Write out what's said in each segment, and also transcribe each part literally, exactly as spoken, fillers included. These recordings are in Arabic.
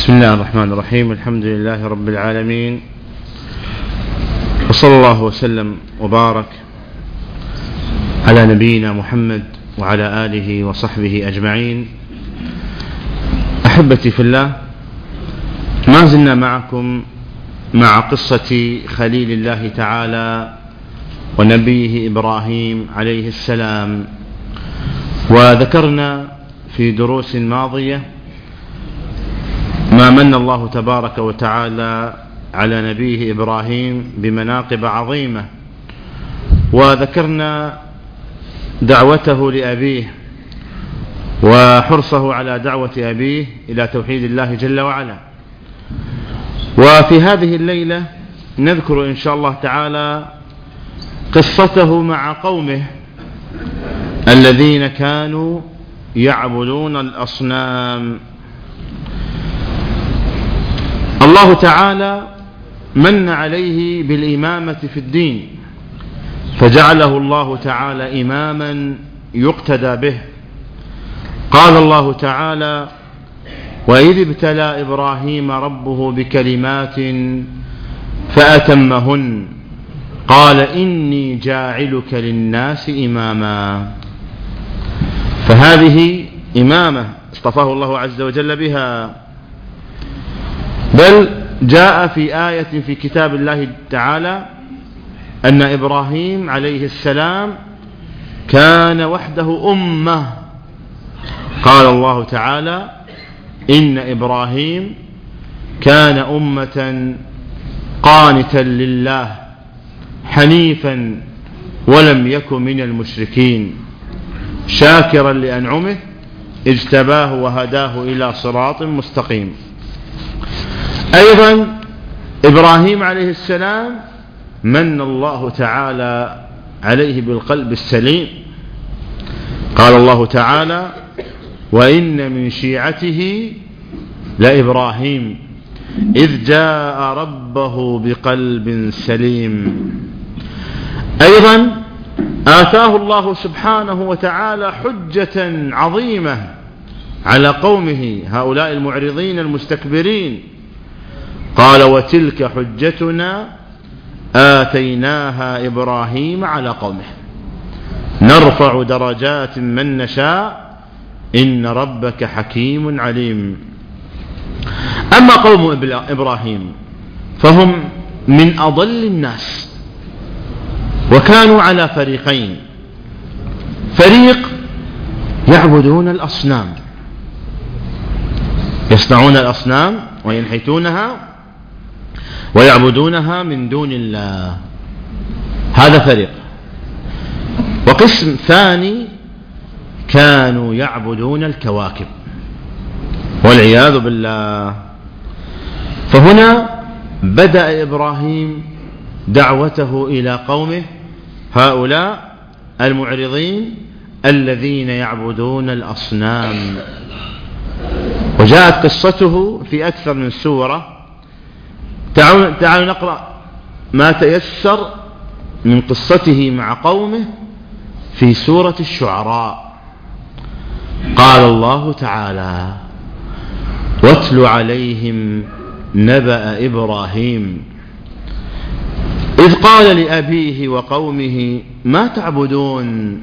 بسم الله الرحمن الرحيم. الحمد لله رب العالمين، وصلى الله وسلم وبارك على نبينا محمد وعلى آله وصحبه أجمعين. أحبتي في الله، ما زلنا معكم مع قصة خليل الله تعالى ونبيه إبراهيم عليه السلام، وذكرنا في دروس ماضية ما من الله تبارك وتعالى على نبيه إبراهيم بمناقب عظيمة، وذكرنا دعوته لأبيه وحرصه على دعوة أبيه إلى توحيد الله جل وعلا. وفي هذه الليلة نذكر إن شاء الله تعالى قصته مع قومه الذين كانوا يعبدون الأصنام. الله تعالى من عليه بالإمامة في الدين، فجعله الله تعالى إماما يقتدى به. قال الله تعالى: وإذ ابتلى إبراهيم ربه بكلمات فأتمهن قال إني جاعلك للناس إماما. فهذه إمامة اصطفاه الله عز وجل بها، بل جاء في آية في كتاب الله تعالى أن إبراهيم عليه السلام كان وحده أمة. قال الله تعالى: إن إبراهيم كان أمة قانتا لله حنيفا ولم يكن من المشركين شاكرا لأنعمه اجتباه وهداه إلى صراط مستقيم. أيضا إبراهيم عليه السلام من الله تعالى عليه بالقلب السليم. قال الله تعالى: وإن من شيعته لإبراهيم إذ جاء ربه بقلب سليم. أيضا آتاه الله سبحانه وتعالى حجة عظيمة على قومه هؤلاء المعرضين المستكبرين. قال: وتلك حجتنا آتيناها إبراهيم على قومه نرفع درجات من نشاء إن ربك حكيم عليم. أما قوم إبراهيم فهم من أضل الناس، وكانوا على فريقين: فريق يعبدون الأصنام، يصنعون الأصنام وينحتونها ويعبدونها من دون الله، هذا فريق. وقسم ثاني كانوا يعبدون الكواكب والعياذ بالله. فهنا بدأ إبراهيم دعوته إلى قومه هؤلاء المعرضين الذين يعبدون الأصنام، وجاءت قصته في أكثر من سورة. تعالوا, تعالوا نقرأ ما تيسر من قصته مع قومه في سورة الشعراء. قال الله تعالى: واتل عليهم نبأ إبراهيم إذ قال لأبيه وقومه ما تعبدون.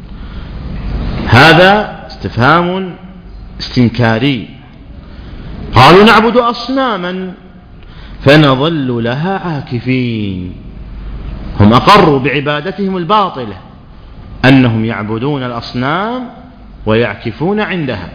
هذا استفهام استنكاري. قالوا نعبد أصناما فنظل لها عاكفين. هم أقروا بعبادتهم الباطلة أنهم يعبدون الأصنام ويعكفون عندها.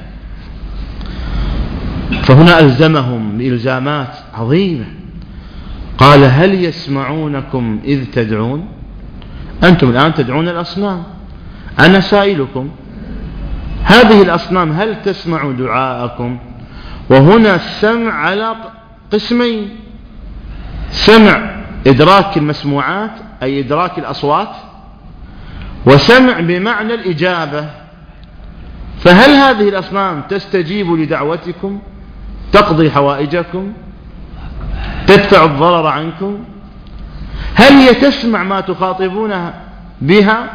فهنا ألزمهم بإلزامات عظيمة. قال: هل يسمعونكم إذ تدعون؟ أنتم الآن تدعون الأصنام، أنا سائلكم هذه الأصنام هل تسمع دعاءكم؟ وهنا السمع على قسمين: سمع إدراك المسموعات أي إدراك الأصوات، وسمع بمعنى الإجابة. فهل هذه الأصنام تستجيب لدعوتكم، تقضي حوائجكم، تدفع الضرر عنكم؟ هل هي تسمع ما تخاطبونها بها؟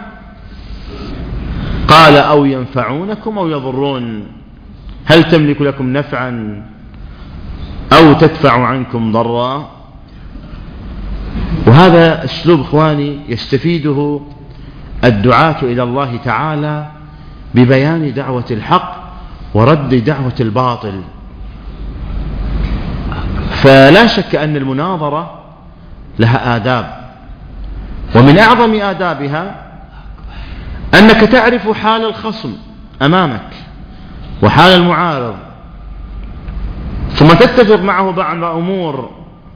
قال: أو ينفعونكم أو يضرون. هل تملك لكم نفعا أو تدفع عنكم ضرا. وهذا أسلوب إخواني يستفيده الدعاة إلى الله تعالى ببيان دعوة الحق ورد دعوة الباطل. فلا شك أن المناظرة لها آداب، ومن أعظم آدابها أنك تعرف حال الخصم أمامك وحال المعارض، ثم تتفق معه بعض أمور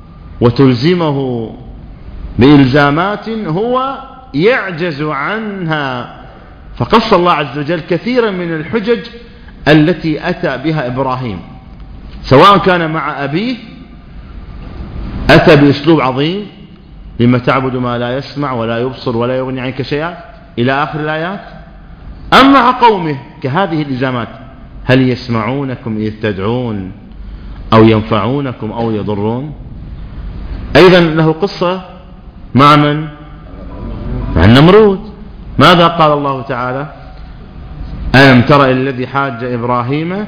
وتلزمه بإلزامات هو يعجز عنها. فقص الله عز وجل كثيرا من الحجج التي أتى بها إبراهيم، سواء كان مع أبيه أتى بأسلوب عظيم: لما تعبد ما لا يسمع ولا يبصر ولا يغني عنك شيئا إلى آخر الآيات، أم مع قومه كهذه الإلزامات: هل يسمعونكم إذ تدعون أو ينفعونكم أو يضرون. أيضا له قصة مع من؟ مع النمرود. ماذا قال الله تعالى؟ ألم تر إلى الذي حاج إبراهيم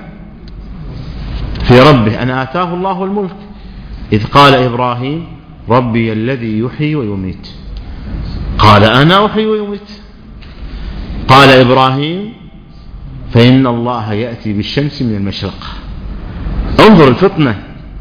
في ربه أن آتاه الله الملك إذ قال إبراهيم ربي الذي يحيي ويميت قال أنا أحيي ويميت. قال إبراهيم فإن الله يأتي بالشمس من المشرق. انظر الفطنة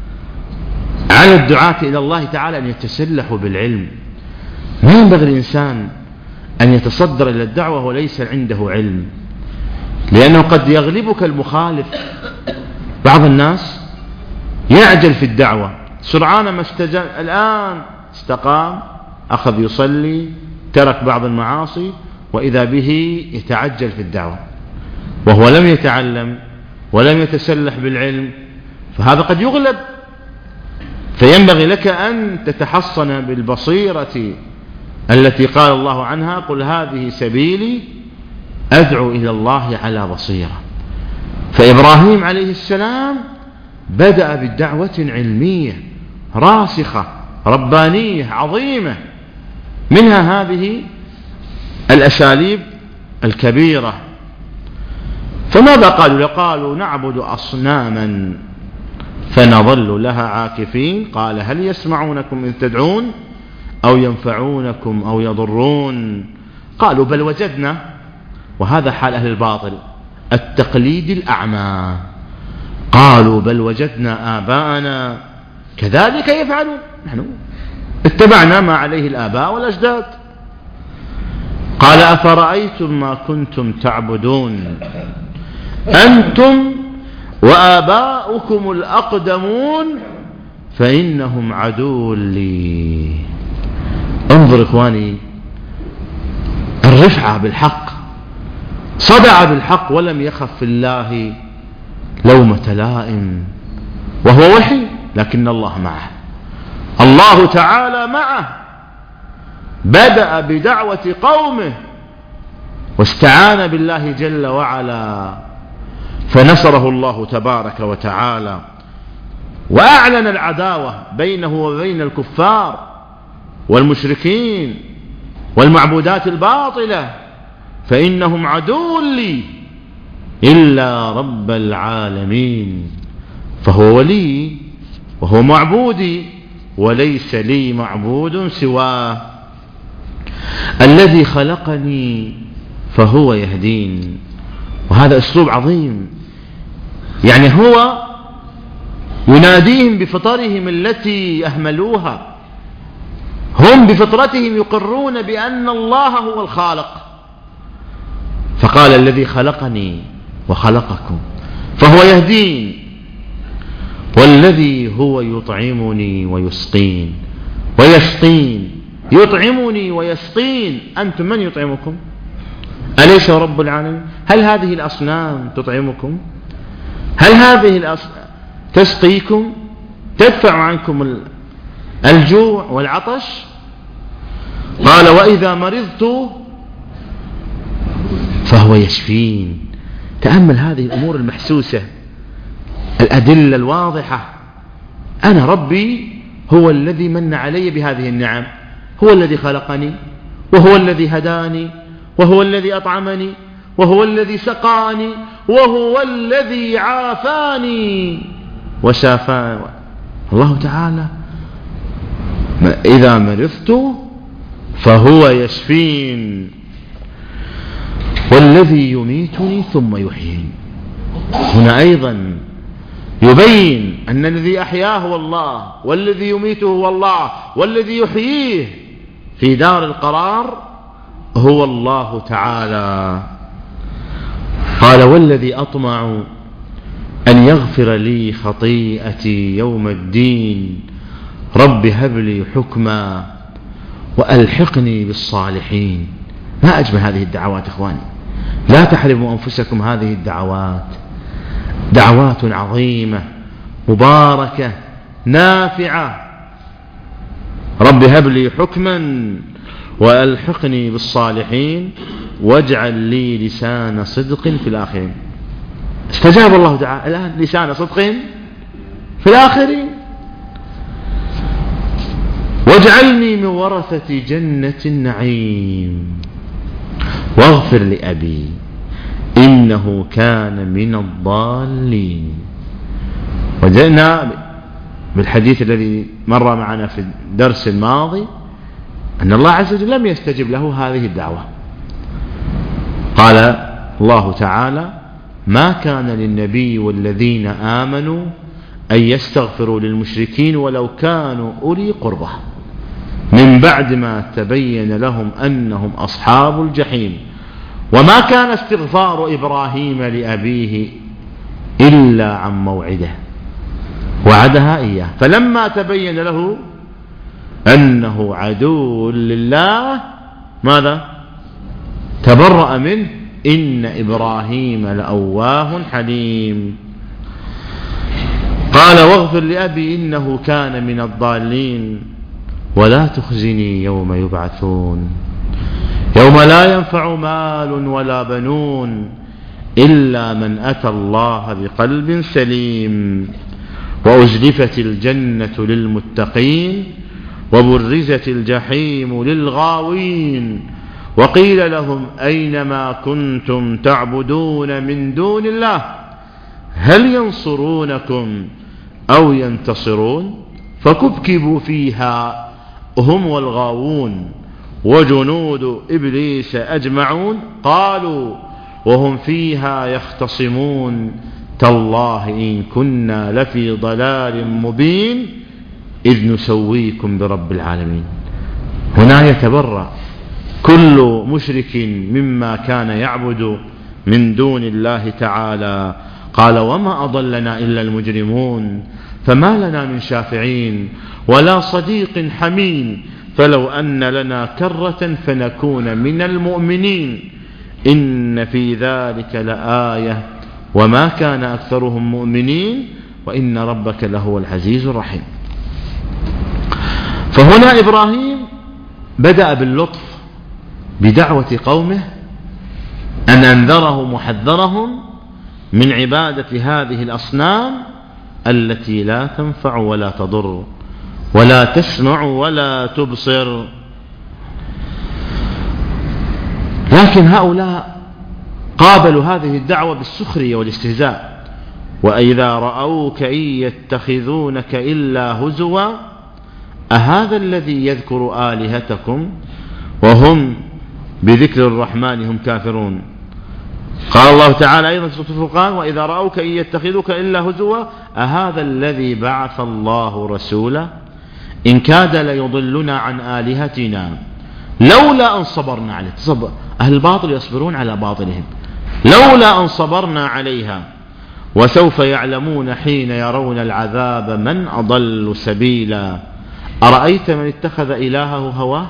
على الدعاة إلى الله تعالى أن يتسلحوا بالعلم. ما ينبغي الإنسان أن يتصدر إلى الدعوة وليس عنده علم، لأنه قد يغلبك المخالف. بعض الناس يعجل في الدعوة، سرعان ما استجاب الآن استقام، أخذ يصلي، ترك بعض المعاصي، وإذا به يتعجل في الدعوة وهو لم يتعلم ولم يتسلح بالعلم، فهذا قد يغلب. فينبغي لك أن تتحصن بالبصيرة التي قال الله عنها: قل هذه سبيلي أدعو إلى الله على بصيرة. فإبراهيم عليه السلام بدأ بالدعوة علمية راسخة ربانية عظيمة، منها هذه الأساليب الكبيرة. فماذا قالوا؟ قالوا نعبد أصناما فنظل لها عاكفين. قال هل يسمعونكم إذ تدعون أو ينفعونكم أو يضرون؟ قالوا بل وجدنا، وهذا حال أهل الباطل التقليد الأعمى. قالوا بل وجدنا آباءنا كذلك يفعلون، نحن اتبعنا ما عليه الآباء والأجداد. قال أفرأيتم ما كنتم تعبدون أنتم وآباؤكم الأقدمون فإنهم عدو لي. انظر إخواني الرفعة بالحق، صدع بالحق ولم يخف في الله لومة لائم، وهو وحي لكن الله معه، الله تعالى معه. بدأ بدعوة قومه واستعان بالله جل وعلا فنصره الله تبارك وتعالى، وأعلن العداوة بينه وبين الكفار والمشركين والمعبودات الباطلة، فإنهم عدو لي إلا رب العالمين. فهو ولي وهو معبودي وليس لي معبود سواه. الذي خلقني فهو يهدين. وهذا أسلوب عظيم، يعني هو يناديهم بفطرهم التي أهملوها. هم بفطرتهم يقرون بأن الله هو الخالق، فقال الذي خلقني وخلقكم فهو يهدين، والذي هو يطعمني ويسقين ويسقين يطعمني ويسقين. أنتم من يطعمكم؟ أليس رب العالمين؟ هل هذه الأصنام تطعمكم؟ هل هذه الأصنام تسقيكم تدفع عنكم الجوع والعطش؟ قال وإذا مرضت فهو يشفين. تأمل هذه الأمور المحسوسة، الأدلة الواضحة. أنا ربي هو الذي من علي بهذه النعم، هو الذي خلقني وهو الذي هداني وهو الذي أطعمني وهو الذي سقاني وهو الذي عافاني وشافاني الله تعالى إذا مرضت فهو يشفين، والذي يميتني ثم يحيين. هنا أيضا يبين أن الذي أحياه هو الله، والذي يميته هو الله، والذي يحييه في دار القرار هو الله تعالى. قال والذي أطمع أن يغفر لي خطيئتي يوم الدين رب هب لي حكما وألحقني بالصالحين. ما أجمل هذه الدعوات إخواني، لا تحرموا أنفسكم هذه الدعوات، دعوات عظيمة مباركة نافعة. رب هب لي حكما وألحقني بالصالحين واجعل لي لسان صدق في الآخرين. استجاب الله تعالى الآن لسان صدق في الآخرين. واجعلني من ورثة جنة النعيم واغفر لأبي إنه كان من الضالين. وجئنا بالحديث الذي مر معنا في الدرس الماضي أن الله عز وجل لم يستجب له هذه الدعوة. قال الله تعالى ما كان للنبي والذين آمنوا أن يستغفروا للمشركين ولو كانوا أولي قربى من بعد ما تبين لهم أنهم أصحاب الجحيم وما كان استغفار إبراهيم لأبيه إلا عن موعده وعدها إياه فلما تبين له أنه عدو لله ماذا؟ تبرأ منه إن إبراهيم لأواه حليم. قال واغفر لأبي إنه كان من الضالين ولا تخزني يوم يبعثون يوم لا ينفع مال ولا بنون إلا من أتى الله بقلب سليم وأزلفت الجنة للمتقين وبرزت الجحيم للغاوين وقيل لهم أينما كنتم تعبدون من دون الله هل ينصرونكم أو ينتصرون فكبكبوا فيها هم والغاوون وجنود إبليس أجمعون قالوا وهم فيها يختصمون تالله إن كنا لفي ضلال مبين إذ نسويكم برب العالمين. هنا يتبرأ كل مشرك مما كان يعبد من دون الله تعالى. قال وما أضلنا إلا المجرمون فما لنا من شافعين ولا صديق حميم فلو أن لنا كرة فنكون من المؤمنين إن في ذلك لآية وما كان أكثرهم مؤمنين وإن ربك لهو العزيز الرحيم. فهنا إبراهيم بدأ باللطف بدعوة قومه أن أنذره محذرهم من عبادة هذه الأصنام التي لا تنفع ولا تضر ولا تسمع ولا تبصر. لكن هؤلاء قابلوا هذه الدعوة بالسخرية والاستهزاء وإذا رأوك إن يتخذونك إلا هزوا أهذا الذي يذكر آلهتكم وهم بذكر الرحمن هم كافرون. قال الله تعالى أيضا في سورة الفرقان وإذا رأوك إن يتخذوك إلا هزوا أهذا الذي بعث الله رسولا إن كاد ليضلنا عن آلهتنا لولا أن صبرنا عليه. أهل الباطل يصبرون على باطلهم لولا أن صبرنا عليها وسوف يعلمون حين يرون العذاب من أضل سبيلا أرأيت من اتخذ إلهه هواه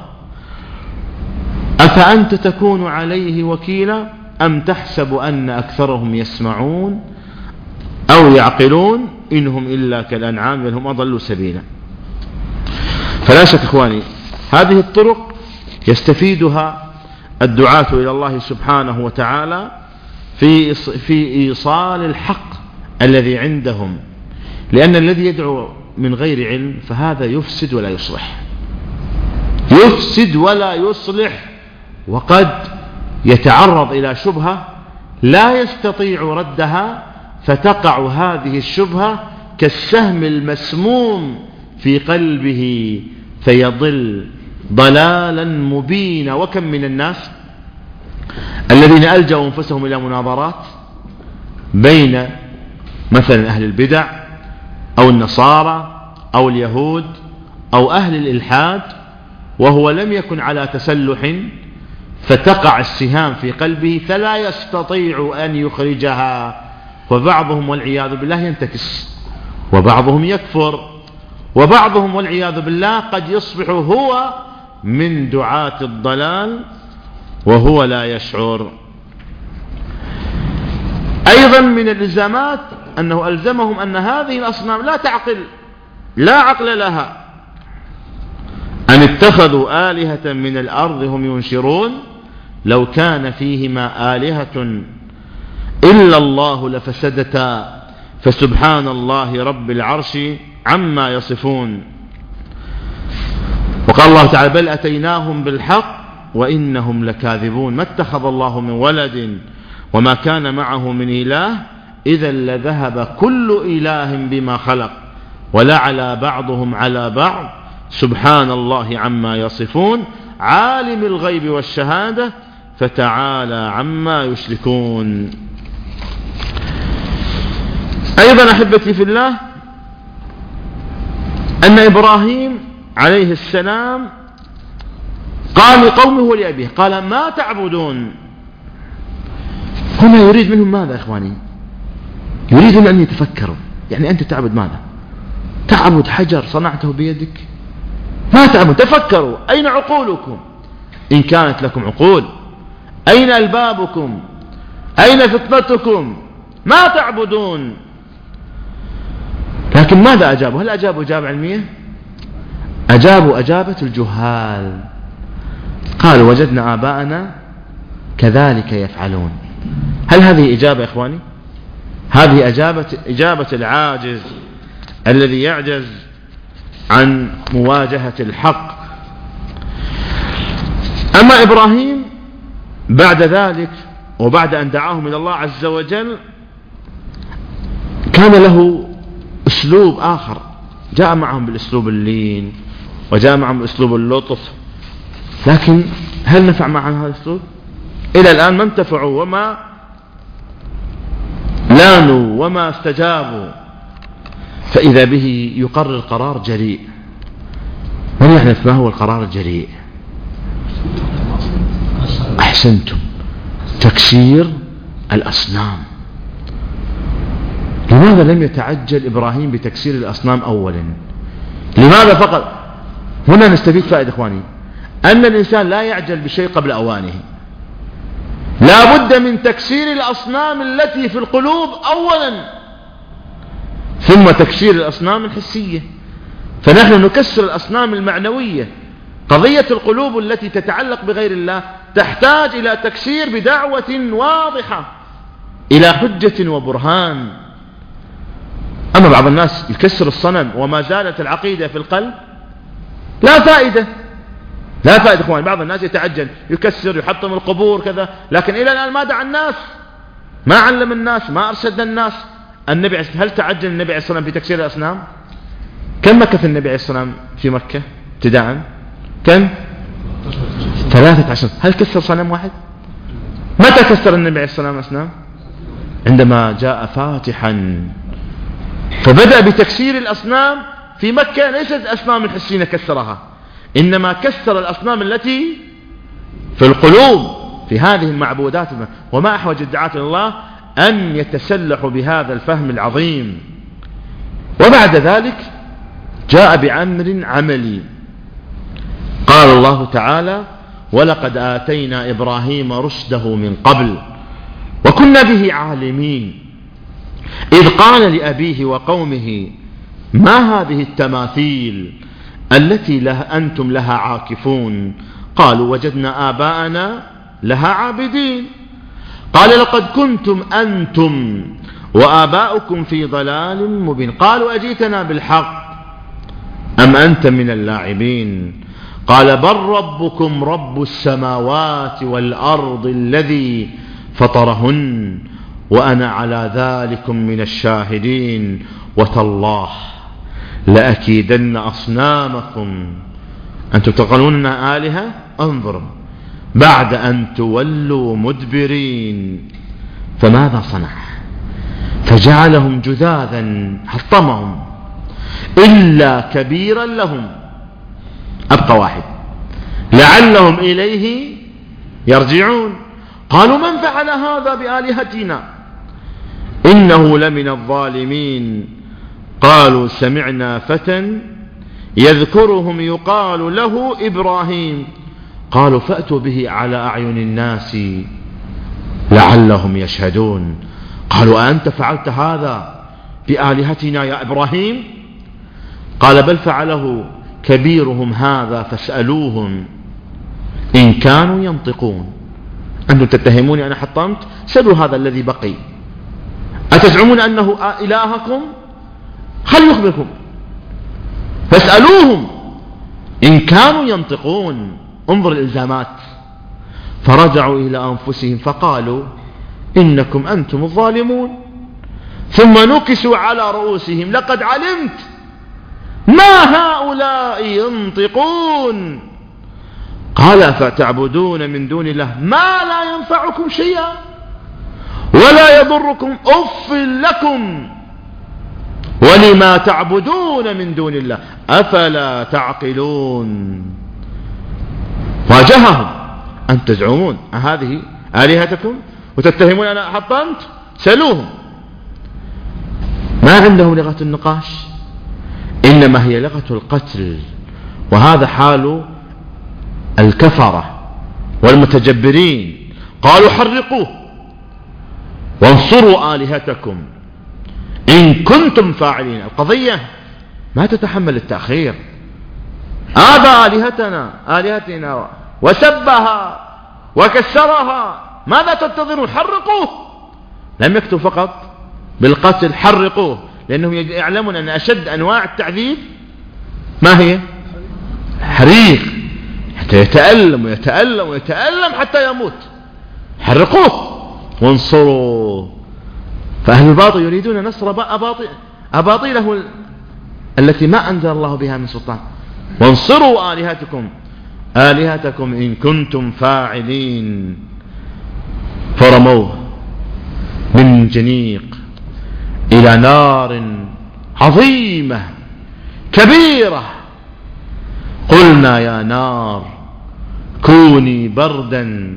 أفأنت تكون عليه وكيلا أم تحسب أن أكثرهم يسمعون أو يعقلون إنهم إلا كالأنعام بل هم أضلوا سبيلا. فلا شك إخواني هذه الطرق يستفيدها الدعاة إلى الله سبحانه وتعالى في في إيصال الحق الذي عندهم لأن الذي يدعو من غير علم فهذا يفسد ولا يصلح يفسد ولا يصلح وقد يتعرض إلى شبهة لا يستطيع ردها فتقع هذه الشبهة كالسهم المسموم في قلبه فيضل ضلالا مبينا. وكم من الناس الذين ألجأوا أنفسهم إلى مناظرات بين مثلا أهل البدع أو النصارى أو اليهود أو أهل الإلحاد وهو لم يكن على تسلح، فتقع السهام في قلبه فلا يستطيع أن يخرجها، وبعضهم والعياذ بالله ينتكس، وبعضهم يكفر، وبعضهم والعياذ بالله قد يصبح هو من دعاة الضلال وهو لا يشعر. أيضا من الإلزامات أنه ألزمهم أن هذه الأصنام لا تعقل، لا عقل لها، أن اتخذوا آلهة من الأرض هم ينشرون لو كان فيهما آلهة إلا الله لفسدتا فسبحان الله رب العرش عما يصفون. وقال الله تعالى بل أتيناهم بالحق وإنهم لكاذبون. ما اتخذ الله من ولد وما كان معه من إله إذا لذهب كل إله بما خلق ولعلى بعضهم على بعض سبحان الله عما يصفون عالم الغيب والشهادة فتعالى عما يشركون. أيضا أحبتي في الله أن إبراهيم عليه السلام قال لقومه ولأبيه قال ما تعبدون. هنا يريد منهم ماذا إخواني؟ يريد أن يتفكروا. يعني أنت تعبد ماذا؟ تعبد حجر صنعته بيدك؟ ما تعبد. تفكروا أين عقولكم إن كانت لكم عقول؟ أين ألبابكم؟ أين فطنتكم؟ ما تعبدون. لكن ماذا أجابوا؟ هل أجابوا إجابة علمية؟ أجابوا أجابة الجهال. قالوا وجدنا آباءنا كذلك يفعلون. هل هذه إجابة إخواني؟ هذه إجابة, إجابة العاجز الذي يعجز عن مواجهة الحق. أما إبراهيم بعد ذلك وبعد أن دعاهم إلى الله عز وجل كان له أسلوب آخر، جاء معهم بالأسلوب اللين وجاء معهم بأسلوب اللطف، لكن هل نفع معهم هذا الأسلوب؟ إلى الآن ما انتفعوا وما لانوا وما استجابوا. فإذا به يقرر قرار جريء. من يعرف ما هو القرار الجريء؟ أحسنتم، تكسير الأصنام. لماذا لم يتعجل إبراهيم بتكسير الأصنام أولا؟ لماذا فقط؟ هنا نستفيد فائدة إخواني، أن الإنسان لا يعجل بشيء قبل أوانه. لا بد من تكسير الأصنام التي في القلوب أولا، ثم تكسير الأصنام الحسية. فنحن نكسر الأصنام المعنوية. قضية القلوب التي تتعلق بغير الله تحتاج إلى تكسير بدعوة واضحة إلى حجة وبرهان. أما بعض الناس يكسر الصنم وما زالت العقيدة في القلب، لا فائدة، لا فائدة إخوان. بعض الناس يتعجل يكسر يحطم القبور كذا، لكن إلى الآن ما دعا الناس، ما علم الناس، ما أرشد الناس. النبي هل تعجل النبي عليه الصلاة والسلام في تكسير الأصنام؟ كم مكث النبي عليه الصلاة والسلام في مكة ابتداء؟ كم؟ ثلاثة عشر. هل كسر صنم واحد؟ متى كسر النبي عليه الصلاة والسلام؟ عندما جاء فاتحا، فبدأ بتكسير الأصنام في مكة. ليست الأصنام الحسينة كسرها، إنما كسر الأصنام التي في القلوب، في هذه المعبودات. وما أحوج الدعاة إلى الله أن يتسلحوا بهذا الفهم العظيم. وبعد ذلك جاء بأمر عملي. قال الله تعالى ولقد آتينا إبراهيم رشده من قبل وكنا به عالمين إذ قال لأبيه وقومه ما هذه التماثيل التي لها أنتم لها عاكفون؟ قالوا وجدنا آباءنا لها عابدين. قال لقد كنتم أنتم وآباؤكم في ضلال مبين. قالوا أجيتنا بالحق أم أنت من اللاعبين؟ قال بل ربكم رب السماوات والأرض الذي فطرهن وأنا على ذلك من الشاهدين وتالله لأكيدن أصنامكم أنتم تقولون أنها آلهة، انظر بعد أن تولوا مدبرين. فماذا صنع؟ فجعلهم جذاذا، حطمهم، إلا كبيرا لهم، أبقى واحد لعلهم إليه يرجعون. قالوا من فعل هذا بآلهتنا إنه لمن الظالمين. قالوا سمعنا فتى يذكرهم يقال له إبراهيم. قالوا فأتوا به على أعين الناس لعلهم يشهدون. قالوا أنت فعلت هذا بآلهتنا يا إبراهيم؟ قال بل فعله كبيرهم هذا فاسألوهم إن كانوا ينطقون. أنتم تتهموني أنا حطمت، سألوا هذا الذي بقي، أتزعمون أنه إلهكم؟ خلوا يخبركم، فاسألوهم إن كانوا ينطقون. انظر الإلزامات. فرجعوا إلى أنفسهم فقالوا إنكم أنتم الظالمون. ثم نكسوا على رؤوسهم لقد علمت ما هؤلاء ينطقون. قال فتعبدون من دون الله ما لا ينفعكم شيئا ولا يضركم، أف لكم ولما تعبدون من دون الله أفلا تعقلون. واجههم أن تزعمون هذه آلهتكم وتتهمون أنا حطمت، سألوهم. ما عندهم لغة النقاش، إنما هي لغة القتل. وهذا حال الكفرة والمتجبرين. قالوا حرقوه وانصروا آلهتكم إن كنتم فاعلين. القضية ما تتحمل التأخير. آذى آلهتنا آلهتنا وسبها وكسرها، ماذا تنتظرون؟ حرقوه. لم يكتب فقط بالقتل، حرقوه، لأنهم يعلمون أن أشد أنواع التعذيب ما هي؟ حريق، حتى يتألم ويتألم ويتألم حتى يموت. حرقوه وانصروا. فأهل الباطل يريدون نصر أباطيل أباطيله التي ما أنزل الله بها من سلطان. وانصروا آلهتكم آلهتكم إن كنتم فاعلين. فرموه من جنيق إلى نار عظيمة كبيرة. قلنا يا نار كوني بردا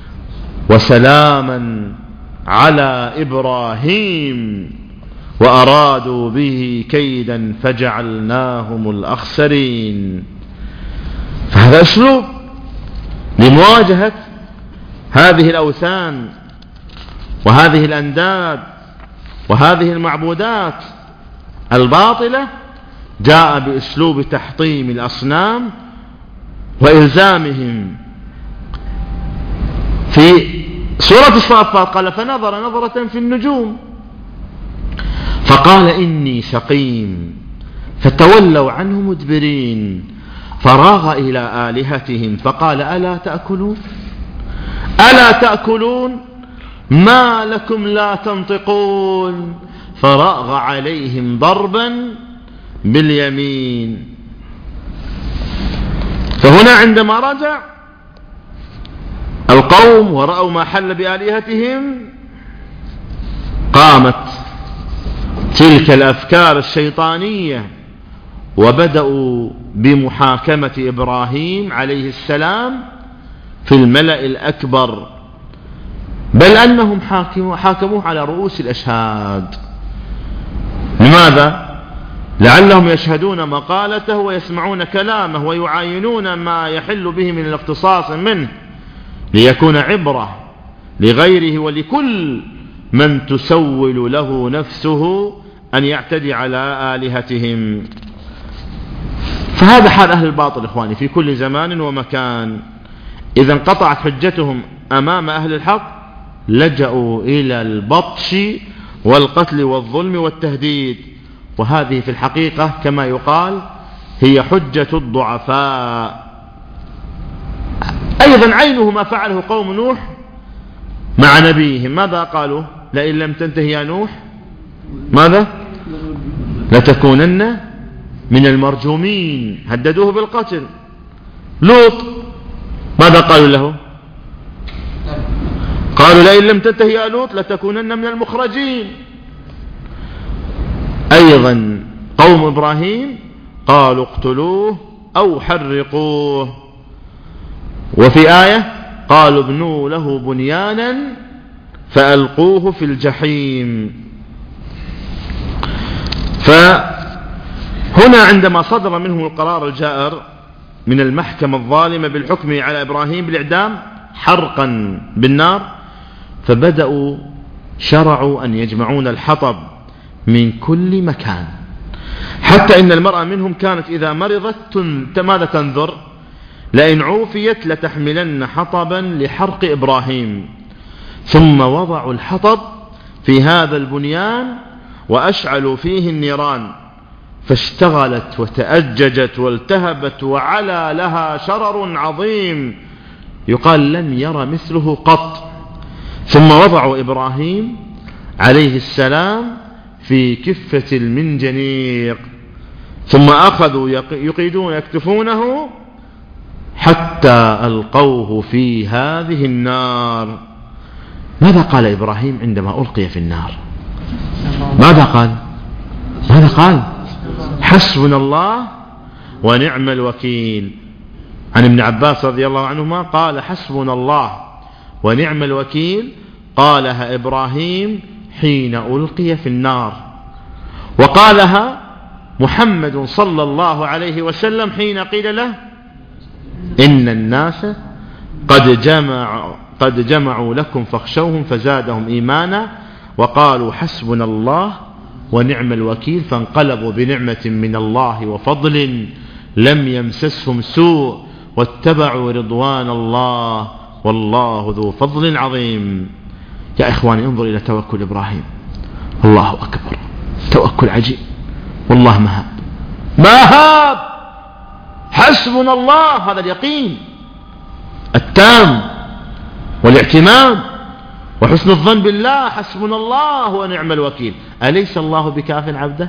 وسلاما على إبراهيم وأرادوا به كيدا فجعلناهم الأخسرين. فهذا أسلوب لمواجهة هذه الأوثان وهذه الأنداد وهذه المعبودات الباطلة. جاء بأسلوب تحطيم الأصنام وإلزامهم. في سورة الصافات قال فنظر نظرة في النجوم فقال إني سقيم فتولوا عنه مدبرين. فراغ إلى آلهتهم فقال ألا تأكلون ألا تأكلون ما لكم لا تنطقون. فراغ عليهم ضربا باليمين. فهنا عندما رجع القوم ورأوا ما حل بآلهتهم قامت تلك الأفكار الشيطانية وبدأوا بمحاكمة إبراهيم عليه السلام في الملأ الأكبر، بل أنهم حاكموه على رؤوس الأشهاد. لماذا؟ لعلهم يشهدون مقالته ويسمعون كلامه ويعاينون ما يحل به من الاقتصاص منه ليكون عبرة لغيره ولكل من تسول له نفسه أن يعتدي على آلهتهم. فهذا حال أهل الباطل إخواني في كل زمان ومكان. إذا انقطعت حجتهم أمام أهل الحق لجأوا إلى البطش والقتل والظلم والتهديد. وهذه في الحقيقة كما يقال هي حجة الضعفاء. أيضا عينه ما فعله قوم نوح مع نبيهم. ماذا قالوا؟ لئن لم تنتهي يا نوح ماذا؟ لتكونن من المرجومين، هددوه بالقتل. لوط ماذا قالوا له؟ قالوا لئن لم تنته يا لوط لتكونن من المخرجين. أيضا قوم إبراهيم قالوا اقتلوه أو حرقوه. وفي آية قالوا ابنوا له بنيانا فألقوه في الجحيم. فهنا عندما صدر منهم القرار الجائر من المحكمة الظالمة بالحكم على إبراهيم بالإعدام حرقا بالنار، فبدأوا شرعوا أن يجمعون الحطب من كل مكان، حتى إن المرأة منهم كانت إذا مرضت ماذا تنذر؟ لئن عوفيت لتحملن حطبا لحرق إبراهيم. ثم وضعوا الحطب في هذا البنيان وأشعلوا فيه النيران، فاشتغلت وتأججت والتهبت وعلى لها شرر عظيم يقال لم يرى مثله قط. ثم وضعوا إبراهيم عليه السلام في كفة المنجنيق، ثم أخذوا يقيدون يكتفونه حتى ألقوه في هذه النار. ماذا قال إبراهيم عندما ألقي في النار؟ ماذا قال؟ ماذا قال؟ حسبنا الله ونعم الوكيل. عن ابن عباس رضي الله عنهما قال حسبنا الله ونعم الوكيل قالها إبراهيم حين ألقي في النار، وقالها محمد صلى الله عليه وسلم حين قيل له إن الناس قد جمعوا, قد جمعوا لكم فاخشوهم فزادهم إيمانا وقالوا حسبنا الله ونعم الوكيل، فانقلبوا بنعمة من الله وفضل لم يمسسهم سوء واتبعوا رضوان الله والله ذو فضل عظيم. يا إخواني انظر إلى توكل إبراهيم، الله أكبر، توكل عجيب والله ما هاب ما هاب. حسبنا الله، هذا اليقين التام والاعتماد وحسن الظن بالله. حسبنا الله ونعم الوكيل. أليس الله بكاف عبده؟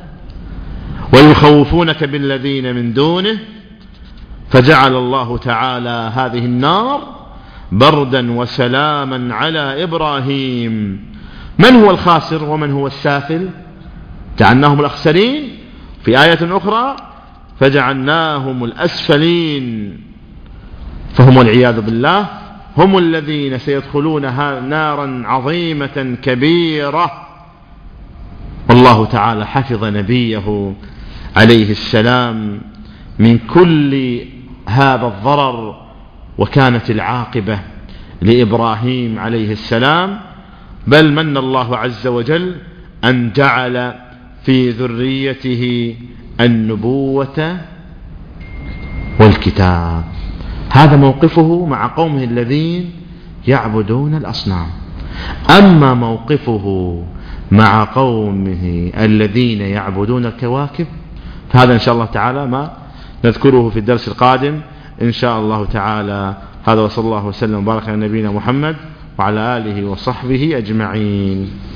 ويخوفونك بالذين من دونه، فجعل الله تعالى هذه النار بردا وسلاما على إبراهيم. من هو الخاسر ومن هو السافل؟ جعلناهم الأخسرين. في آية أخرى فجعلناهم الأسفلين، فهم والعياذ بالله هم الذين سيدخلون نارا عظيمة كبيرة. والله تعالى حفظ نبيه عليه السلام من كل هذا الضرر، وكانت العاقبة لإبراهيم عليه السلام، بل من الله عز وجل أن جعل في ذريته النبوة والكتاب. هذا موقفه مع قومه الذين يعبدون الأصنام. أما موقفه مع قومه الذين يعبدون الكواكب فهذا إن شاء الله تعالى ما نذكره في الدرس القادم إن شاء الله تعالى. هذا وصلى الله وسلم وبارك على نبينا محمد وعلى آله وصحبه أجمعين.